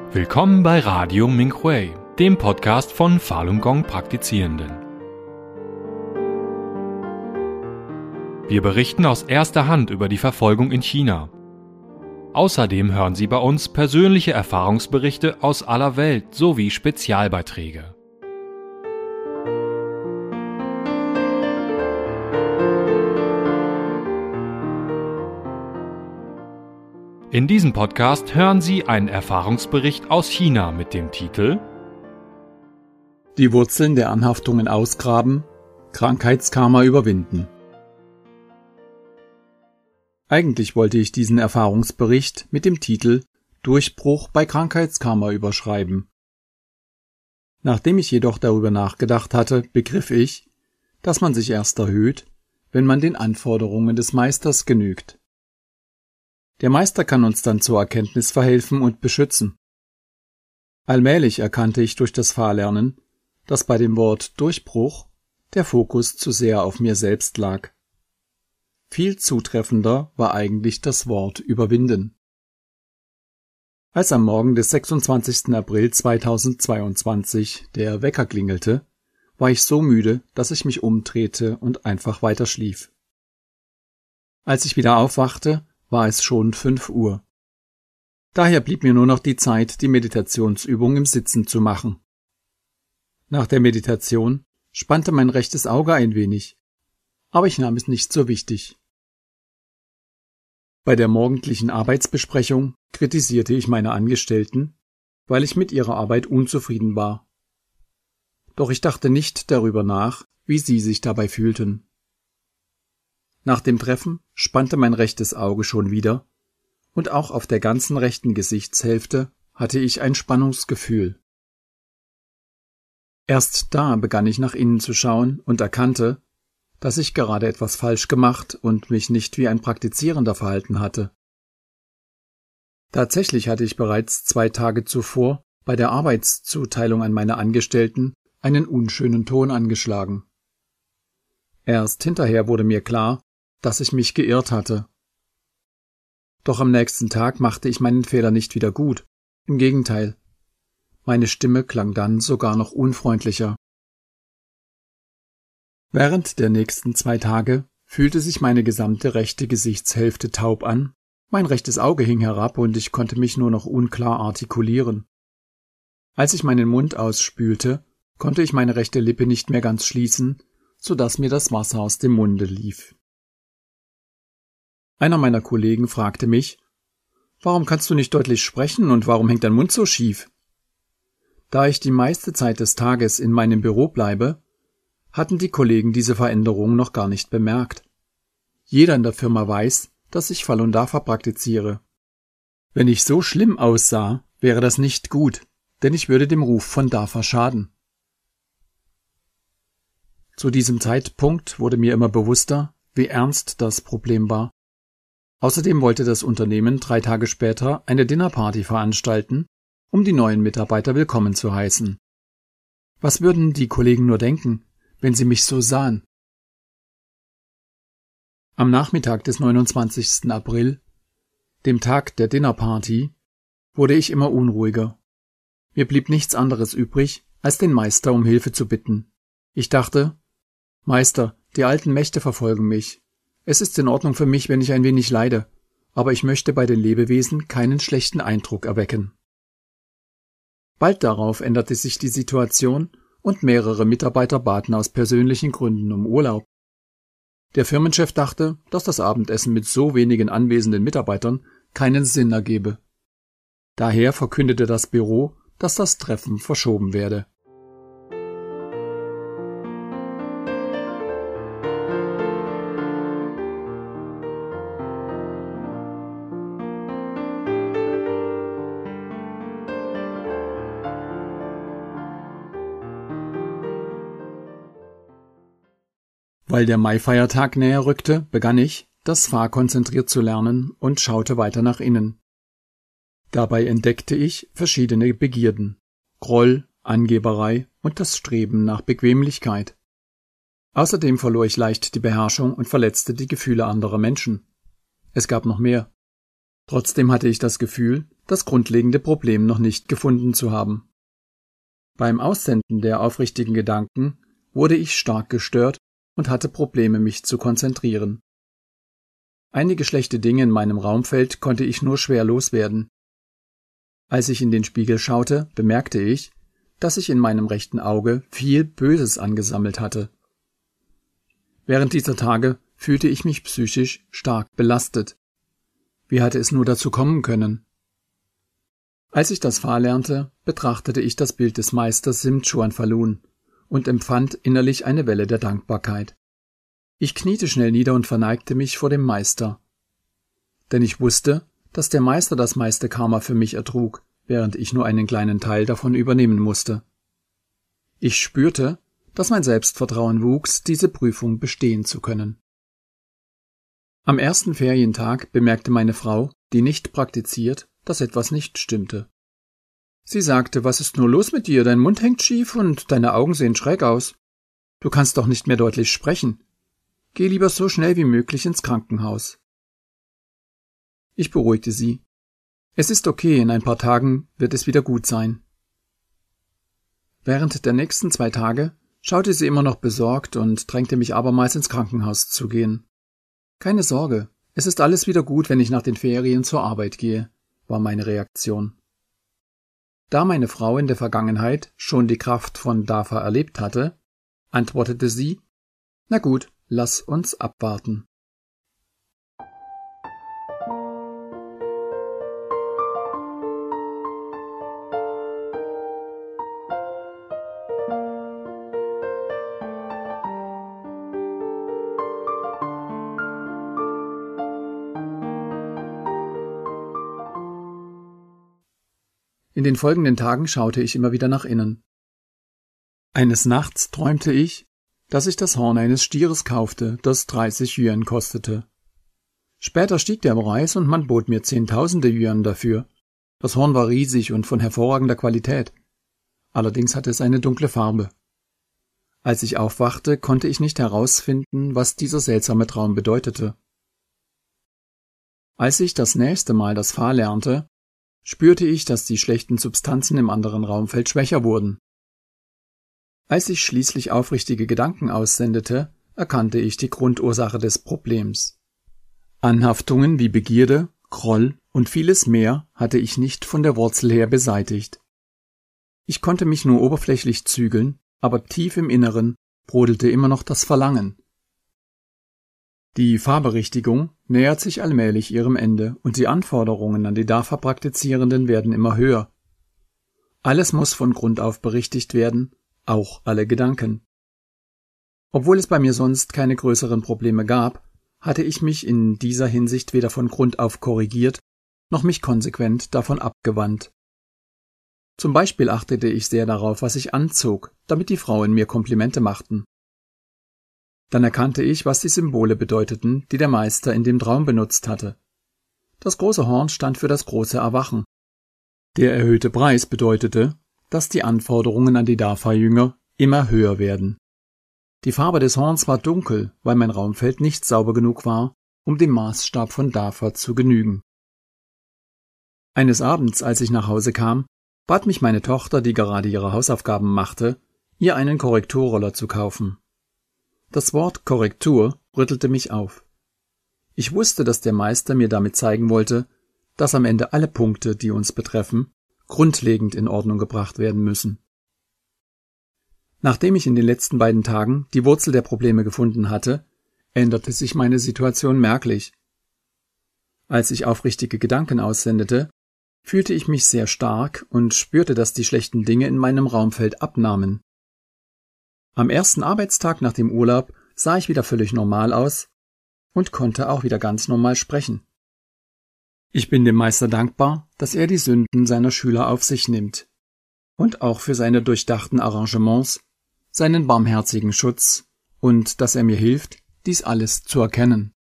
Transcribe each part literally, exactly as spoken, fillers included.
Willkommen bei Radio Minhui, dem Podcast von Falun Gong Praktizierenden. Wir berichten aus erster Hand über die Verfolgung in China. Außerdem hören Sie bei uns persönliche Erfahrungsberichte aus aller Welt sowie Spezialbeiträge. In diesem Podcast hören Sie einen Erfahrungsbericht aus China mit dem Titel Die Wurzeln der Anhaftungen ausgraben, Krankheitskarma überwinden. Eigentlich wollte ich diesen Erfahrungsbericht mit dem Titel Durchbruch bei Krankheitskarma überschreiben. Nachdem ich jedoch darüber nachgedacht hatte, begriff ich, dass man sich erst erhöht, wenn man den Anforderungen des Meisters genügt. Der Meister kann uns dann zur Erkenntnis verhelfen und beschützen. Allmählich erkannte ich durch das Fahrlernen, dass bei dem Wort Durchbruch der Fokus zu sehr auf mir selbst lag. Viel zutreffender war eigentlich das Wort überwinden. Als am Morgen des sechsundzwanzigsten April zweitausendzweiundzwanzig der Wecker klingelte, war ich so müde, dass ich mich umdrehte und einfach weiter schlief. Als ich wieder aufwachte, war es schon fünf Uhr. Daher blieb mir nur noch die Zeit, die Meditationsübung im Sitzen zu machen. Nach der Meditation spannte mein rechtes Auge ein wenig, aber ich nahm es nicht so wichtig. Bei der morgendlichen Arbeitsbesprechung kritisierte ich meine Angestellten, weil ich mit ihrer Arbeit unzufrieden war. Doch ich dachte nicht darüber nach, wie sie sich dabei fühlten. Nach dem Treffen spannte mein rechtes Auge schon wieder, und auch auf der ganzen rechten Gesichtshälfte hatte ich ein Spannungsgefühl. Erst da begann ich nach innen zu schauen und erkannte, dass ich gerade etwas falsch gemacht und mich nicht wie ein Praktizierender verhalten hatte. Tatsächlich hatte ich bereits zwei Tage zuvor bei der Arbeitszuteilung an meine Angestellten einen unschönen Ton angeschlagen. Erst hinterher wurde mir klar, dass ich mich geirrt hatte. Doch am nächsten Tag machte ich meinen Fehler nicht wieder gut. Im Gegenteil. Meine Stimme klang dann sogar noch unfreundlicher. Während der nächsten zwei Tage fühlte sich meine gesamte rechte Gesichtshälfte taub an, mein rechtes Auge hing herab und ich konnte mich nur noch unklar artikulieren. Als ich meinen Mund ausspülte, konnte ich meine rechte Lippe nicht mehr ganz schließen, so dass mir das Wasser aus dem Munde lief. Einer meiner Kollegen fragte mich, »Warum kannst du nicht deutlich sprechen und warum hängt dein Mund so schief?« Da ich die meiste Zeit des Tages in meinem Büro bleibe, hatten die Kollegen diese Veränderung noch gar nicht bemerkt. Jeder in der Firma weiß, dass ich Falun Dafa praktiziere. Wenn ich so schlimm aussah, wäre das nicht gut, denn ich würde dem Ruf von Dafa schaden. Zu diesem Zeitpunkt wurde mir immer bewusster, wie ernst das Problem war. Außerdem wollte das Unternehmen drei Tage später eine Dinnerparty veranstalten, um die neuen Mitarbeiter willkommen zu heißen. Was würden die Kollegen nur denken, wenn sie mich so sahen? Am Nachmittag des neunundzwanzigsten April, dem Tag der Dinnerparty, wurde ich immer unruhiger. Mir blieb nichts anderes übrig, als den Meister um Hilfe zu bitten. Ich dachte, Meister, die alten Mächte verfolgen mich. Es ist in Ordnung für mich, wenn ich ein wenig leide, aber ich möchte bei den Lebewesen keinen schlechten Eindruck erwecken. Bald darauf änderte sich die Situation und mehrere Mitarbeiter baten aus persönlichen Gründen um Urlaub. Der Firmenchef dachte, dass das Abendessen mit so wenigen anwesenden Mitarbeitern keinen Sinn ergebe. Daher verkündete das Büro, dass das Treffen verschoben werde. Weil der Mai-Feiertag näher rückte, begann ich, das Fa konzentriert zu lernen und schaute weiter nach innen. Dabei entdeckte ich verschiedene Begierden, Groll, Angeberei und das Streben nach Bequemlichkeit. Außerdem verlor ich leicht die Beherrschung und verletzte die Gefühle anderer Menschen. Es gab noch mehr. Trotzdem hatte ich das Gefühl, das grundlegende Problem noch nicht gefunden zu haben. Beim Aussenden der aufrichtigen Gedanken wurde ich stark gestört und hatte Probleme, mich zu konzentrieren. Einige schlechte Dinge in meinem Raumfeld konnte ich nur schwer loswerden. Als ich in den Spiegel schaute, bemerkte ich, dass ich in meinem rechten Auge viel Böses angesammelt hatte. Während dieser Tage fühlte ich mich psychisch stark belastet. Wie hatte es nur dazu kommen können? Als ich das Fa lernte, betrachtete ich das Bild des Meisters Sim Chuan Falun und empfand innerlich eine Welle der Dankbarkeit. Ich kniete schnell nieder und verneigte mich vor dem Meister. Denn ich wusste, dass der Meister das meiste Karma für mich ertrug, während ich nur einen kleinen Teil davon übernehmen musste. Ich spürte, dass mein Selbstvertrauen wuchs, diese Prüfung bestehen zu können. Am ersten Ferientag bemerkte meine Frau, die nicht praktiziert, dass etwas nicht stimmte. Sie sagte, was ist nur los mit dir? Dein Mund hängt schief und deine Augen sehen schräg aus. Du kannst doch nicht mehr deutlich sprechen. Geh lieber so schnell wie möglich ins Krankenhaus. Ich beruhigte sie. Es ist okay, in ein paar Tagen wird es wieder gut sein. Während der nächsten zwei Tage schaute sie immer noch besorgt und drängte mich abermals ins Krankenhaus zu gehen. Keine Sorge, es ist alles wieder gut, wenn ich nach den Ferien zur Arbeit gehe, war meine Reaktion. Da meine Frau in der Vergangenheit schon die Kraft von Dafa erlebt hatte, antwortete sie, na gut, lass uns abwarten. In den folgenden Tagen schaute ich immer wieder nach innen. Eines Nachts träumte ich, dass ich das Horn eines Stieres kaufte, das dreißig Yuan kostete. Später stieg der Preis und man bot mir zehntausende Yuan dafür. Das Horn war riesig und von hervorragender Qualität. Allerdings hatte es eine dunkle Farbe. Als ich aufwachte, konnte ich nicht herausfinden, was dieser seltsame Traum bedeutete. Als ich das nächste Mal das Fa lernte, spürte ich, dass die schlechten Substanzen im anderen Raumfeld schwächer wurden. Als ich schließlich aufrichtige Gedanken aussendete, erkannte ich die Grundursache des Problems. Anhaftungen wie Begierde, Groll und vieles mehr hatte ich nicht von der Wurzel her beseitigt. Ich konnte mich nur oberflächlich zügeln, aber tief im Inneren brodelte immer noch das Verlangen. Die Fahrberichtigung nähert sich allmählich ihrem Ende und die Anforderungen an die Dafa-Praktizierenden werden immer höher. Alles muss von Grund auf berichtigt werden, auch alle Gedanken. Obwohl es bei mir sonst keine größeren Probleme gab, hatte ich mich in dieser Hinsicht weder von Grund auf korrigiert, noch mich konsequent davon abgewandt. Zum Beispiel achtete ich sehr darauf, was ich anzog, damit die Frauen mir Komplimente machten. Dann erkannte ich, was die Symbole bedeuteten, die der Meister in dem Traum benutzt hatte. Das große Horn stand für das große Erwachen. Der erhöhte Preis bedeutete, dass die Anforderungen an die Dafa-Jünger immer höher werden. Die Farbe des Horns war dunkel, weil mein Raumfeld nicht sauber genug war, um dem Maßstab von Dafa zu genügen. Eines Abends, als ich nach Hause kam, bat mich meine Tochter, die gerade ihre Hausaufgaben machte, ihr einen Korrekturroller zu kaufen. Das Wort Korrektur rüttelte mich auf. Ich wusste, dass der Meister mir damit zeigen wollte, dass am Ende alle Punkte, die uns betreffen, grundlegend in Ordnung gebracht werden müssen. Nachdem ich in den letzten beiden Tagen die Wurzel der Probleme gefunden hatte, änderte sich meine Situation merklich. Als ich aufrichtige Gedanken aussendete, fühlte ich mich sehr stark und spürte, dass die schlechten Dinge in meinem Raumfeld abnahmen. Am ersten Arbeitstag nach dem Urlaub sah ich wieder völlig normal aus und konnte auch wieder ganz normal sprechen. Ich bin dem Meister dankbar, dass er die Sünden seiner Schüler auf sich nimmt und auch für seine durchdachten Arrangements, seinen barmherzigen Schutz und dass er mir hilft, dies alles zu erkennen.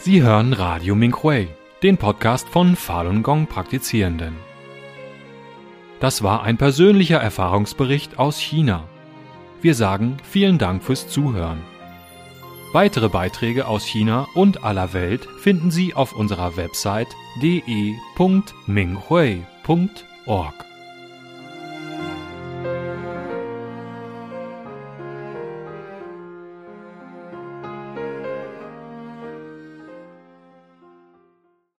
Sie hören Radio Minhui, den Podcast von Falun Gong Praktizierenden. Das war ein persönlicher Erfahrungsbericht aus China. Wir sagen vielen Dank fürs Zuhören. Weitere Beiträge aus China und aller Welt finden Sie auf unserer Website d e punkt minhui punkt org.